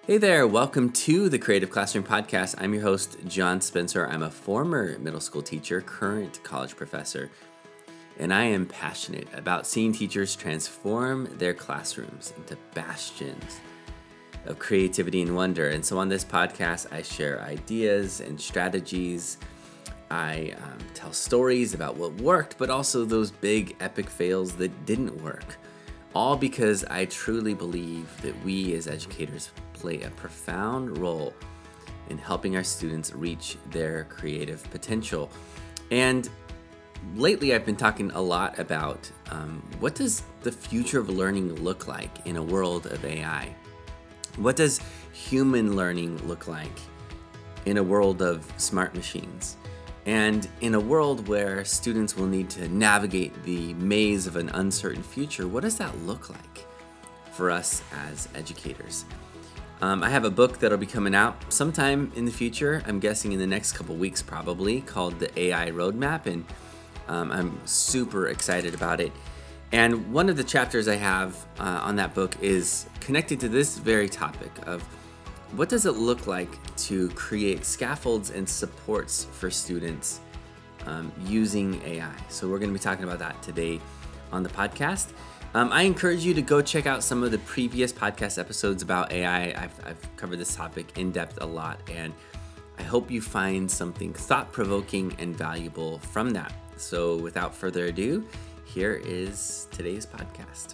Hey there, welcome to the Creative Classroom Podcast. I'm your host, John Spencer. I'm a former middle school teacher, current college professor, and I am passionate about seeing teachers transform their classrooms into bastions of creativity and wonder. And so on this podcast, I share ideas and strategies. I tell stories about what worked, but also those big epic fails that didn't work. All because I truly believe that we as educators play a profound role in helping our students reach their creative potential. And lately I've been talking a lot about what does the future of learning look like in a world of AI? What does human learning look like in a world of smart machines? And in a world where students will need to navigate the maze of an uncertain future, what does that look like for us as educators? I have a book that'll be coming out sometime in the future, I'm guessing in the next couple weeks probably, called The AI Roadmap, and I'm super excited about it. And one of the chapters I have on that book is connected to this very topic of what does it look like to create scaffolds and supports for students using AI? So we're going to be talking about that today on the podcast. I encourage you to go check out some of the previous podcast episodes about AI. I've covered this topic in depth a lot, and I hope you find something thought-provoking and valuable from that. So without further ado, here is today's podcast.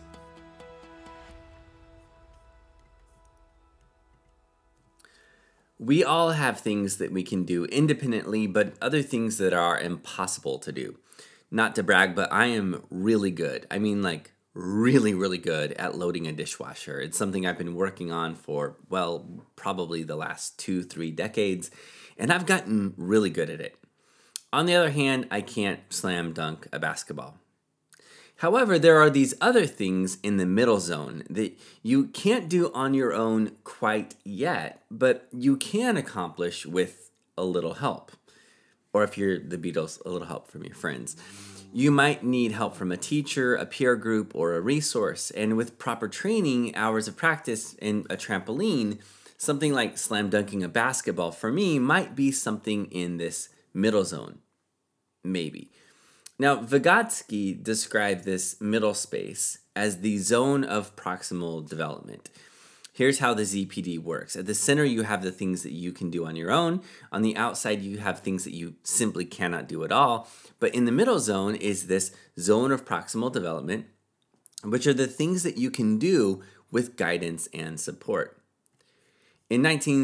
We all have things that we can do independently, but other things that are impossible to do. Not to brag, but I am really good. I mean, like really, really good at loading a dishwasher. It's something I've been working on for, well, probably the last 2-3 decades, and I've gotten really good at it. On the other hand, I can't slam dunk a basketball. However, there are these other things in the middle zone that you can't do on your own quite yet, but you can accomplish with a little help. Or if you're the Beatles, a little help from your friends. You might need help from a teacher, a peer group, or a resource. And with proper training, hours of practice, and a trampoline, something like slam dunking a basketball for me might be something in this middle zone. Maybe. Now, Vygotsky described this middle space as the zone of proximal development. Here's how the ZPD works. At the center, you have the things that you can do on your own. On the outside, you have things that you simply cannot do at all. But in the middle zone is this zone of proximal development, which are the things that you can do with guidance and support. In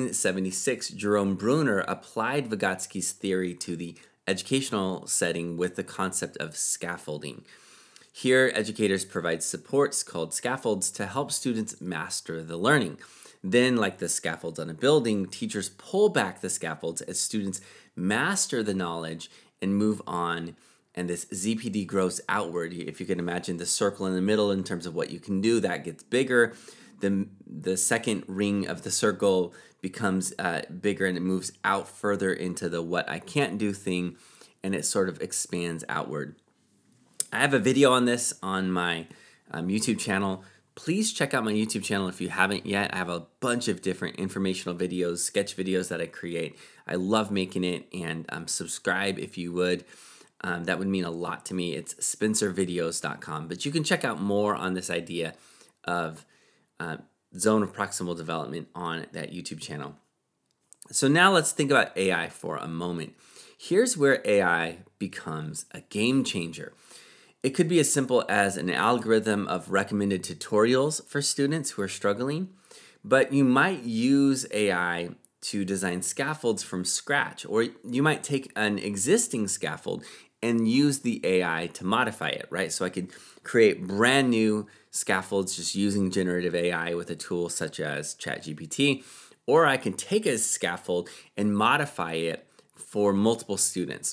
1976, Jerome Bruner applied Vygotsky's theory to the educational setting with the concept of scaffolding. Here, educators provide supports called scaffolds to help students master the learning. Then, like the scaffolds on a building, teachers pull back the scaffolds as students master the knowledge and move on. And this ZPD grows outward. If you can imagine the circle in the middle in terms of what you can do, that gets bigger. The second ring of the circle becomes bigger and it moves out further into the what I can't do thing, and it sort of expands outward. I have a video on this on my YouTube channel. Please check out my YouTube channel if you haven't yet. I have a bunch of different informational videos, sketch videos that I create. I love making it, and subscribe if you would. That would mean a lot to me. It's spencervideos.com. But you can check out more on this idea of zone of proximal development on that YouTube channel. So now let's think about AI for a moment. Here's where AI becomes a game changer. It could be as simple as an algorithm of recommended tutorials for students who are struggling, but you might use AI to design scaffolds from scratch, or you might take an existing scaffold and use the AI to modify it, right? So I could create brand new scaffolds just using generative AI with a tool such as ChatGPT, or I can take a scaffold and modify it for multiple students.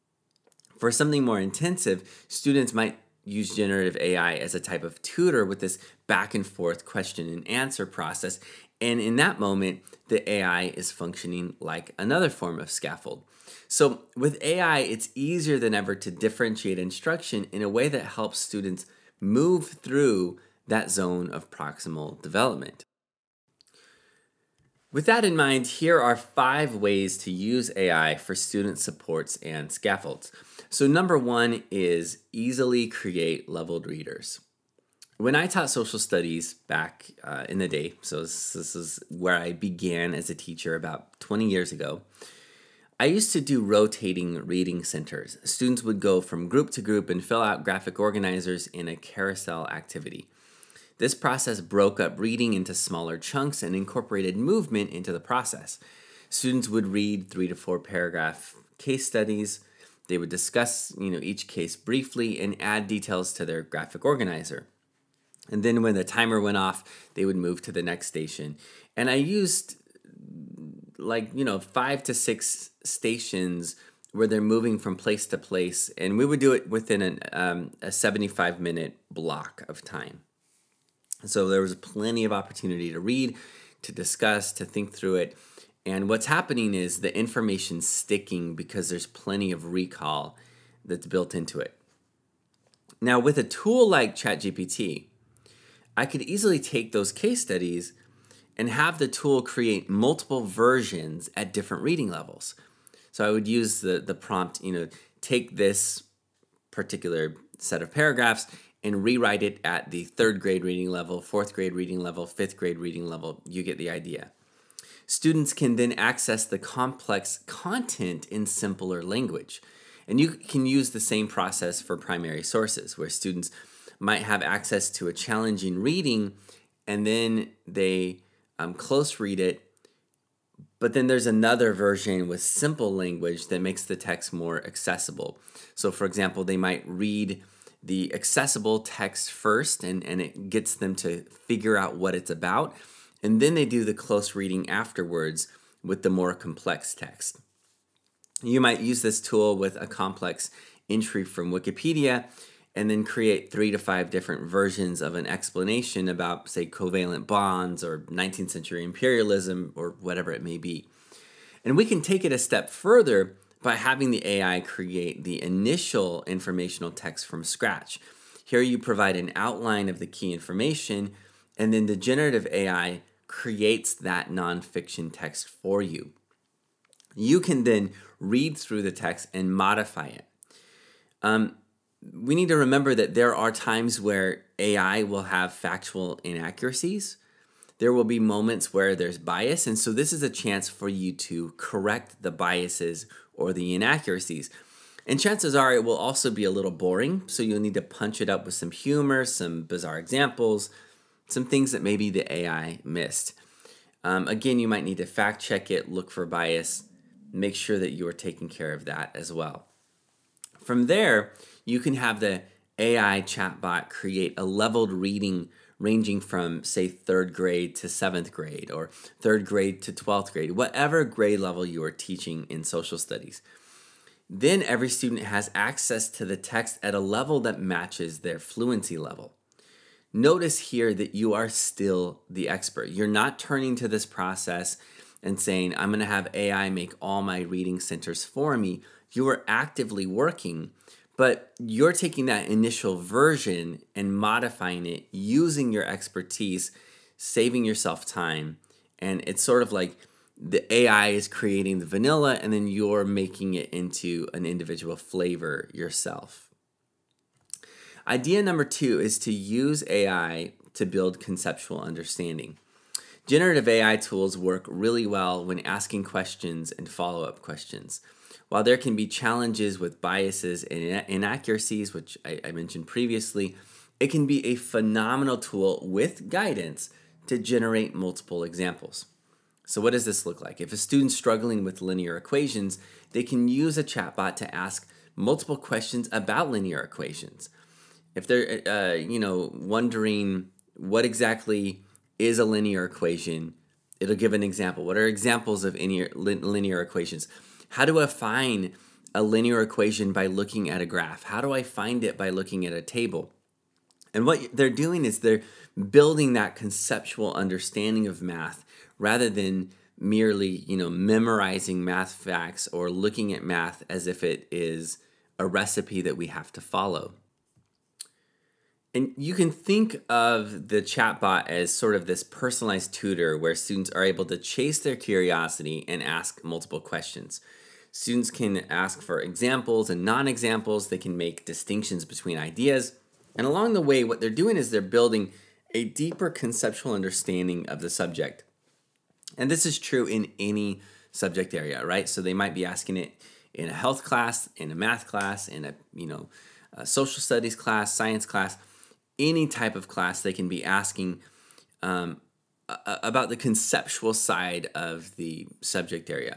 For something more intensive, students might use generative AI as a type of tutor with this back and forth question and answer process. And in that moment, the AI is functioning like another form of scaffold. So with AI, it's easier than ever to differentiate instruction in a way that helps students move through that zone of proximal development. With that in mind, here are 5 ways to use AI for student supports and scaffolds. So, number 1 is easily create leveled readers. When I taught social studies back in the day, so this is where I began as a teacher about 20 years ago, I used to do rotating reading centers. Students would go from group to group and fill out graphic organizers in a carousel activity. This process broke up reading into smaller chunks and incorporated movement into the process. Students would read 3 to 4 paragraph case studies. They would discuss, each case briefly and add details to their graphic organizer. And then when the timer went off, they would move to the next station. And I used 5 to 6 stations where they're moving from place to place. And we would do it within a 75-minute block of time. So there was plenty of opportunity to read, to discuss, to think through it. And what's happening is the information's sticking because there's plenty of recall that's built into it. Now, with a tool like ChatGPT, I could easily take those case studies and have the tool create multiple versions at different reading levels. So I would use the prompt, take this particular set of paragraphs and rewrite it at the 3rd grade reading level, 4th grade reading level, 5th grade reading level. You get the idea. Students can then access the complex content in simpler language. And you can use the same process for primary sources, where students might have access to a challenging reading and then they close read it, but then there's another version with simple language that makes the text more accessible. So for example, they might read the accessible text first and it gets them to figure out what it's about, and then they do the close reading afterwards with the more complex text. You might use this tool with a complex entry from Wikipedia and then create 3 to 5 different versions of an explanation about, say, covalent bonds or 19th century imperialism or whatever it may be. And we can take it a step further by having the AI create the initial informational text from scratch. Here you provide an outline of the key information, and then the generative AI creates that nonfiction text for you. You can then read through the text and modify it. We need to remember that there are times where AI will have factual inaccuracies. There will be moments where there's bias, and so this is a chance for you to correct the biases or the inaccuracies. And chances are it will also be a little boring, so you'll need to punch it up with some humor, some bizarre examples, some things that maybe the AI missed. Again, you might need to fact check it, look for bias, make sure that you are taking care of that as well. From there, you can have the AI chatbot create a leveled reading ranging from, say, 3rd grade to 7th grade or 3rd grade to 12th grade, whatever grade level you are teaching in social studies. Then every student has access to the text at a level that matches their fluency level. Notice here that you are still the expert. You're not turning to this process and saying, I'm going to have AI make all my reading centers for me. You are actively working, but you're taking that initial version and modifying it using your expertise, saving yourself time. And it's sort of like the AI is creating the vanilla and then you're making it into an individual flavor yourself. Idea number 2 is to use AI to build conceptual understanding. Generative AI tools work really well when asking questions and follow-up questions. While there can be challenges with biases and inaccuracies, which I mentioned previously, it can be a phenomenal tool with guidance to generate multiple examples. So what does this look like? If a student's struggling with linear equations, they can use a chatbot to ask multiple questions about linear equations. If they're wondering what exactly is a linear equation, it'll give an example. What are examples of linear equations? How do I find a linear equation by looking at a graph? How do I find it by looking at a table? And what they're doing is they're building that conceptual understanding of math rather than merely, memorizing math facts or looking at math as if it is a recipe that we have to follow. And you can think of the chatbot as sort of this personalized tutor where students are able to chase their curiosity and ask multiple questions. Students can ask for examples and non examples, they can make distinctions between ideas. And along the way, what they're doing is they're building a deeper conceptual understanding of the subject. And this is true in any subject area, right? So they might be asking it in a health class, in a math class, in a social studies class, science class, any type of class. They can be asking about the conceptual side of the subject area.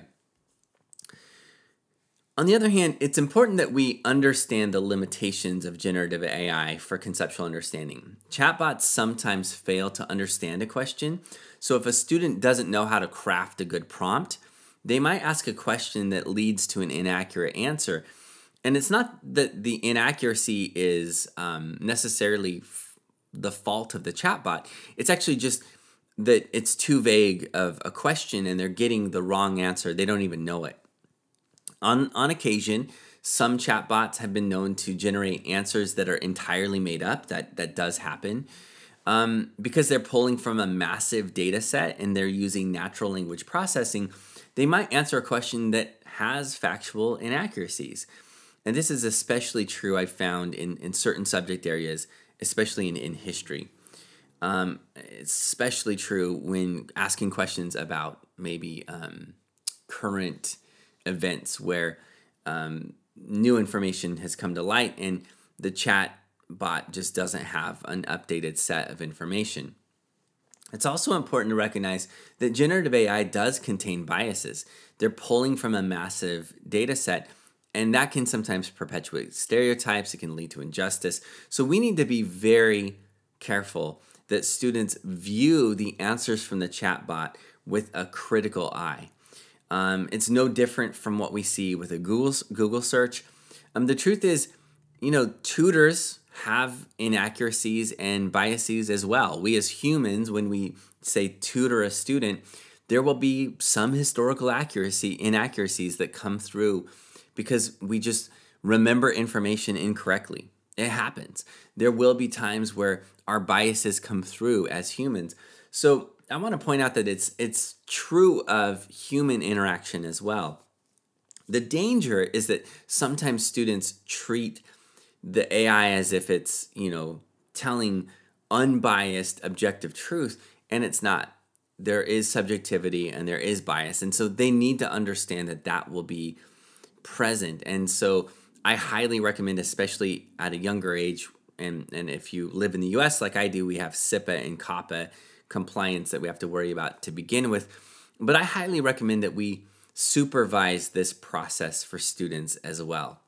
On the other hand, it's important that we understand the limitations of generative AI for conceptual understanding. Chatbots sometimes fail to understand a question, so if a student doesn't know how to craft a good prompt, they might ask a question that leads to an inaccurate answer. And it's not that the inaccuracy is necessarily the fault of the chatbot, it's actually just that it's too vague of a question and they're getting the wrong answer. They don't even know it. On occasion, some chatbots have been known to generate answers that are entirely made up. That does happen because they're pulling from a massive data set and they're using natural language processing. They might answer a question that has factual inaccuracies. And this is especially true, I've found, in certain subject areas, especially in history. It's especially true when asking questions about maybe current events where new information has come to light and the chat bot just doesn't have an updated set of information. It's also important to recognize that generative AI does contain biases. They're pulling from a massive data set, and that can sometimes perpetuate stereotypes. It can lead to injustice. So we need to be very careful that students view the answers from the chatbot with a critical eye. It's no different from what we see with a Google search. The truth is, tutors have inaccuracies and biases as well. We as humans, when we say tutor a student, there will be some historical inaccuracies that come through because we just remember information incorrectly. It happens. There will be times where our biases come through as humans. So I want to point out that it's true of human interaction as well. The danger is that sometimes students treat the AI as if it's, telling unbiased, objective truth, and it's not. There is subjectivity and there is bias, and so they need to understand that will be present. And so I highly recommend, especially at a younger age, and if you live in the US like I do, we have CIPA and COPPA compliance that we have to worry about to begin with. But I highly recommend that we supervise this process for students as well.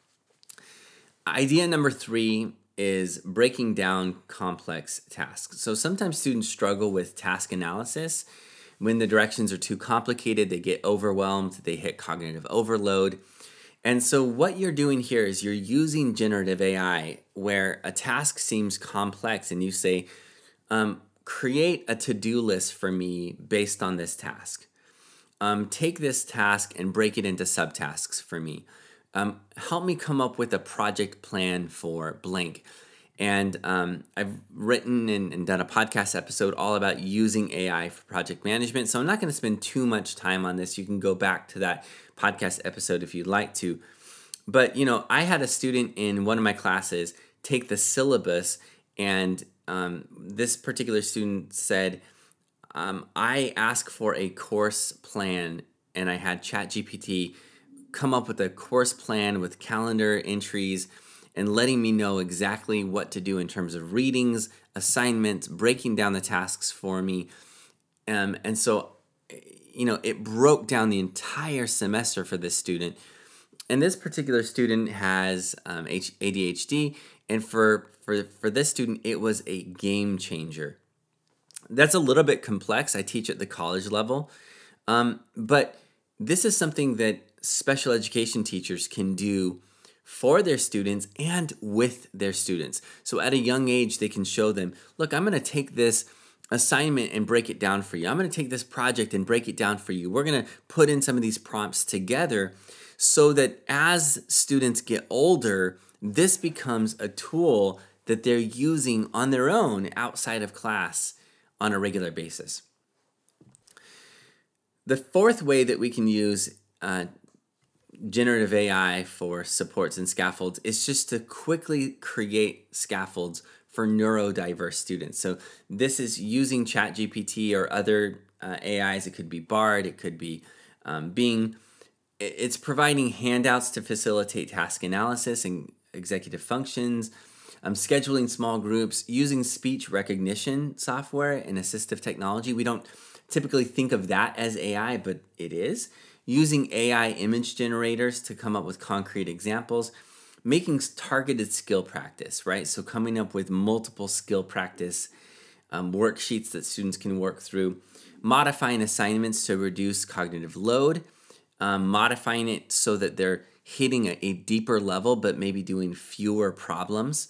Idea number 3 is breaking down complex tasks. So sometimes students struggle with task analysis. When the directions are too complicated, they get overwhelmed, they hit cognitive overload. And so what you're doing here is you're using generative AI where a task seems complex and you say, create a to-do list for me based on this task. Take this task and break it into subtasks for me. Help me come up with a project plan for blank. And I've written and done a podcast episode all about using AI for project management. So I'm not going to spend too much time on this. You can go back to that podcast episode if you'd like to. But, I had a student in one of my classes take the syllabus, and this particular student said, I asked for a course plan, and I had ChatGPT come up with a course plan with calendar entries and letting me know exactly what to do in terms of readings, assignments, breaking down the tasks for me. And so, it broke down the entire semester for this student. And this particular student has ADHD, and for this student, it was a game changer. That's a little bit complex. I teach at the college level, but this is something that special education teachers can do for their students and with their students. So at a young age, they can show them, look, I'm going to take this assignment and break it down for you. I'm going to take this project and break it down for you. We're going to put in some of these prompts together so that as students get older, this becomes a tool that they're using on their own outside of class on a regular basis. The fourth way that we can use generative AI for supports and scaffolds is just to quickly create scaffolds for neurodiverse students. So this is using ChatGPT or other AIs. It could be Bard, it could be Bing. It's providing handouts to facilitate task analysis and executive functions, scheduling small groups, using speech recognition software and assistive technology. We don't typically think of that as AI, but it is. Using AI image generators to come up with concrete examples, making targeted skill practice, right? So coming up with multiple skill practice worksheets that students can work through, modifying assignments to reduce cognitive load, modifying it so that they're hitting a deeper level but maybe doing fewer problems,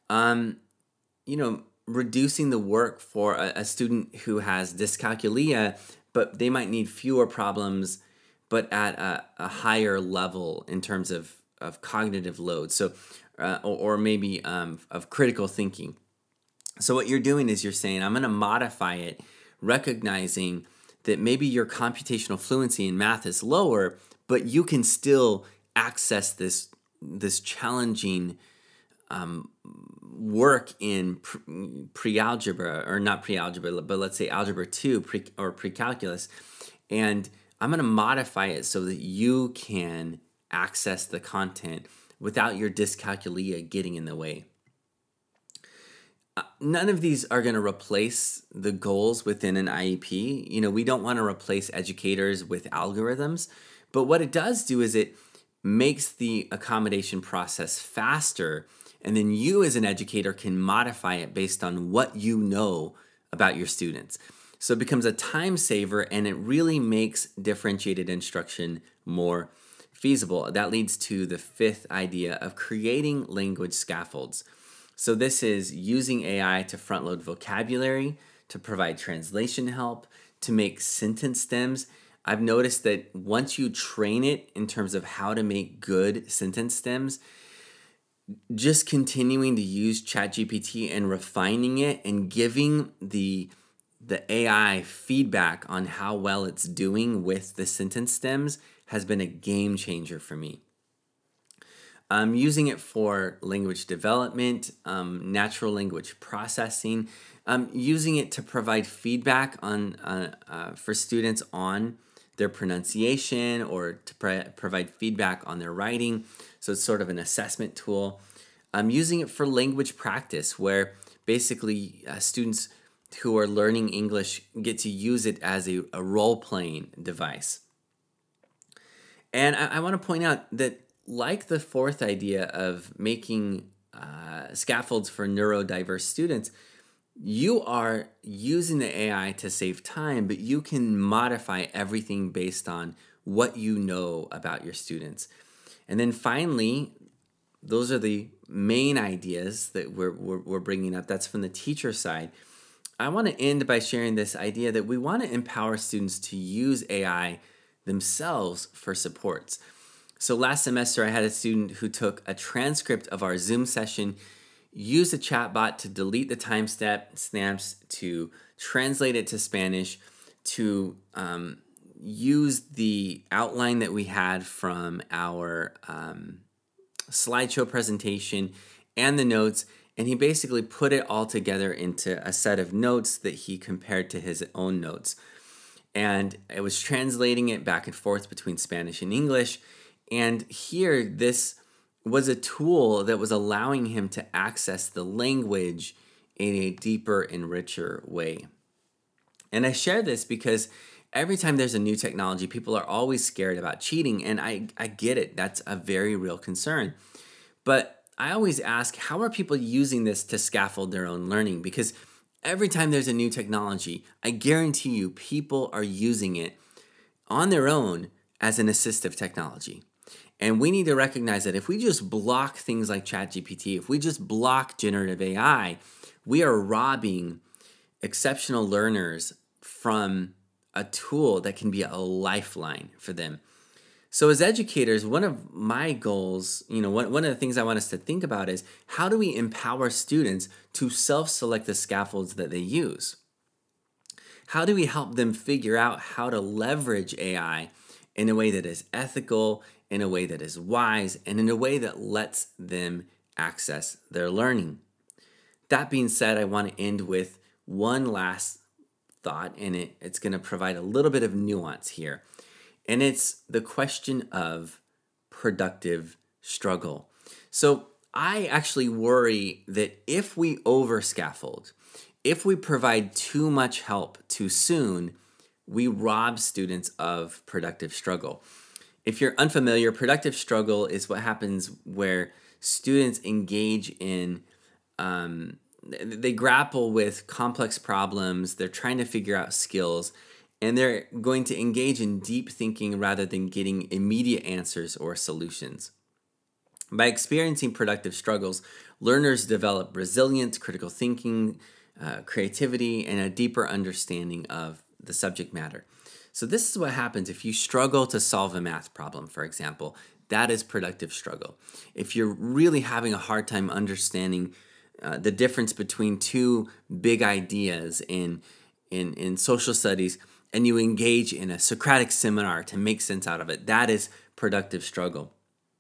reducing the work for a student who has dyscalculia, but they might need fewer problems but at a higher level in terms of cognitive load, so or maybe of critical thinking. So what you're doing is you're saying, I'm going to modify it, recognizing that maybe your computational fluency in math is lower, but you can still access this challenging work in pre-algebra, or not pre-algebra, but let's say algebra 2 or pre-calculus, and I'm going to modify it so that you can access the content without your dyscalculia getting in the way. None of these are going to replace the goals within an IEP. We don't want to replace educators with algorithms, but what it does do is it makes the accommodation process faster, and then you as an educator can modify it based on what you know about your students. So it becomes a time saver, and it really makes differentiated instruction more feasible. That leads to the fifth idea of creating language scaffolds. So this is using AI to front load vocabulary, to provide translation help, to make sentence stems. I've noticed that once you train it in terms of how to make good sentence stems, just continuing to use ChatGPT and refining it and giving the AI feedback on how well it's doing with the sentence stems has been a game changer for me. I'm using it for language development, natural language processing. Using it to provide feedback for students on their pronunciation, or to provide feedback on their writing. So it's sort of an assessment tool. I'm using it for language practice, where basically students who are learning English get to use it as a role-playing device. And I want to point out that, like the fourth idea of making scaffolds for neurodiverse students, you are using the AI to save time, but you can modify everything based on what you know about your students. And then finally, those are the main ideas that we're bringing up. That's from the teacher side. I want to end by sharing this idea that we want to empower students to use AI themselves for supports. So last semester, I had a student who took a transcript of our Zoom session, used a chatbot to delete the timestamps, to translate it to Spanish, to use the outline that we had from our slideshow presentation and the notes, and he basically put it all together into a set of notes that he compared to his own notes. And it was translating it back and forth between Spanish and English. And here, this was a tool that was allowing him to access the language in a deeper and richer way. And I share this because every time there's a new technology, people are always scared about cheating. And I get it. That's a very real concern. But I always ask, how are people using this to scaffold their own learning? Because every time there's a new technology, I guarantee you people are using it on their own as an assistive technology. And we need to recognize that if we just block things like ChatGPT, if we just block generative AI, we are robbing exceptional learners from a tool that can be a lifeline for them. So as educators, one of my goals, one of the things I want us to think about is how do we empower students to self-select the scaffolds that they use? How do we help them figure out how to leverage AI in a way that is ethical, in a way that is wise, and in a way that lets them access their learning? That being said, I want to end with one last thought, and it's going to provide a little bit of nuance here. And it's the question of productive struggle. So I actually worry that if we over scaffold, if we provide too much help too soon, we rob students of productive struggle. If you're unfamiliar, productive struggle is what happens where students engage in, they grapple with complex problems, they're trying to figure out skills, and they're going to engage in deep thinking rather than getting immediate answers or solutions. By experiencing productive struggles, learners develop resilience, critical thinking, creativity, and a deeper understanding of the subject matter. So this is what happens if you struggle to solve a math problem, for example. That is productive struggle. If you're really having a hard time understanding the difference between two big ideas in social studies, and you engage in a Socratic seminar to make sense out of it, that is productive struggle.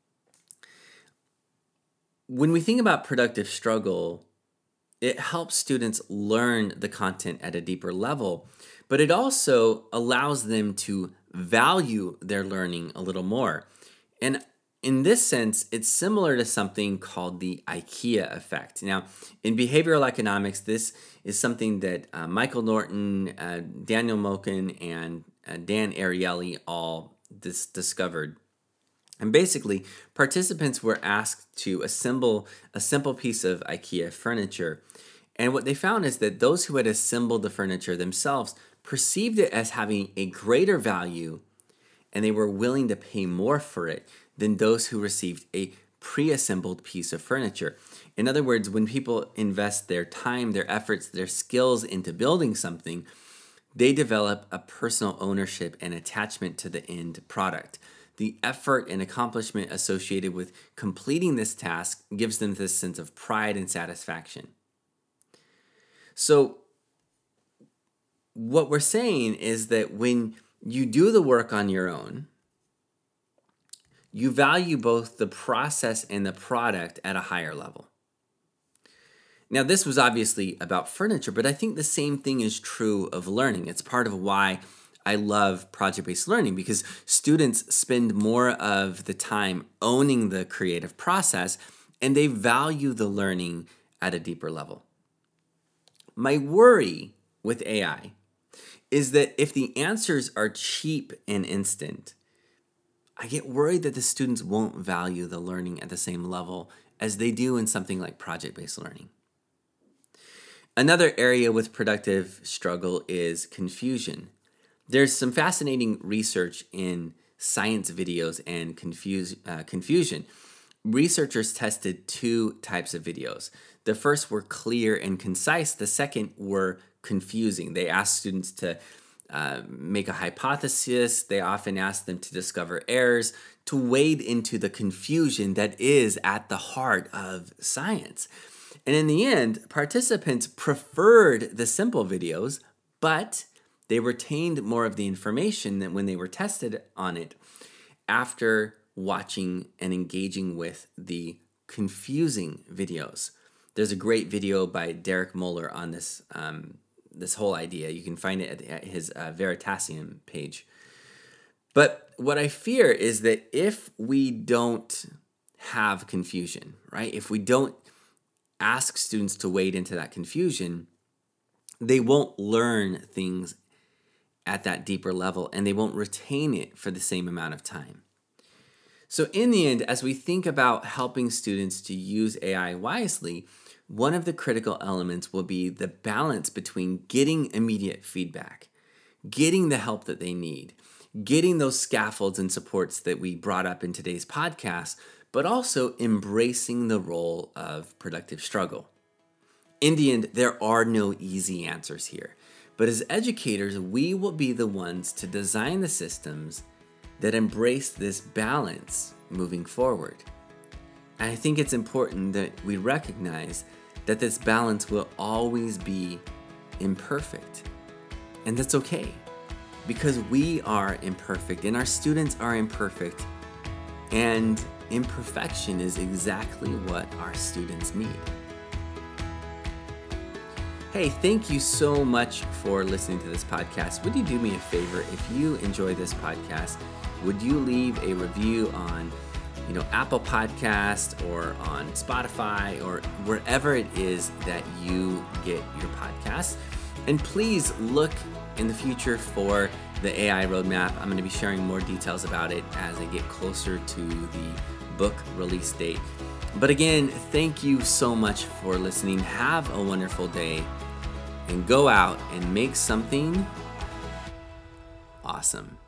When we think about productive struggle, it helps students learn the content at a deeper level, but it also allows them to value their learning a little more. And in this sense, it's similar to something called the IKEA effect. Now, in behavioral economics, this is something that Michael Norton, Daniel Moken, and Dan Ariely all discovered. And basically, participants were asked to assemble a simple piece of IKEA furniture. And what they found is that those who had assembled the furniture themselves perceived it as having a greater value, and they were willing to pay more for it than those who received a pre-assembled piece of furniture. In other words, when people invest their time, their efforts, their skills into building something, they develop a personal ownership and attachment to the end product. The effort and accomplishment associated with completing this task gives them this sense of pride and satisfaction. So what we're saying is that when you do the work on your own, you value both the process and the product at a higher level. Now, this was obviously about furniture, but I think the same thing is true of learning. It's part of why I love project-based learning, because students spend more of the time owning the creative process, and they value the learning at a deeper level. My worry with AI is that if the answers are cheap and instant, I get worried that the students won't value the learning at the same level as they do in something like project-based learning. Another area with productive struggle is confusion. There's some fascinating research in science videos and confusion. Researchers tested two types of videos. The first were clear and concise. The second were confusing. They asked students to make a hypothesis. They often asked them to discover errors, to wade into the confusion that is at the heart of science. And in the end, participants preferred the simple videos, but they retained more of the information than when they were tested on it after watching and engaging with the confusing videos. There's a great video by Derek Moeller on this whole idea. You can find it at his Veritasium page. But what I fear is that if we don't have confusion, right? If we don't ask students to wade into that confusion, they won't learn things at that deeper level, and they won't retain it for the same amount of time. So in the end, as we think about helping students to use AI wisely, one of the critical elements will be the balance between getting immediate feedback, getting the help that they need, getting those scaffolds and supports that we brought up in today's podcast, but also embracing the role of productive struggle. In the end, there are no easy answers here. But as educators, we will be the ones to design the systems that embrace this balance moving forward. And I think it's important that we recognize that this balance will always be imperfect. And that's okay, because we are imperfect and our students are imperfect. And imperfection is exactly what our students need. Hey, thank you so much for listening to this podcast. Would you do me a favor? If you enjoy this podcast, would you leave a review on Apple Podcast or on Spotify or wherever it is that you get your podcasts? And please look in the future for the AI roadmap. I'm going to be sharing more details about it as I get closer to the book release date. But again, thank you so much for listening. Have a wonderful day and go out and make something awesome.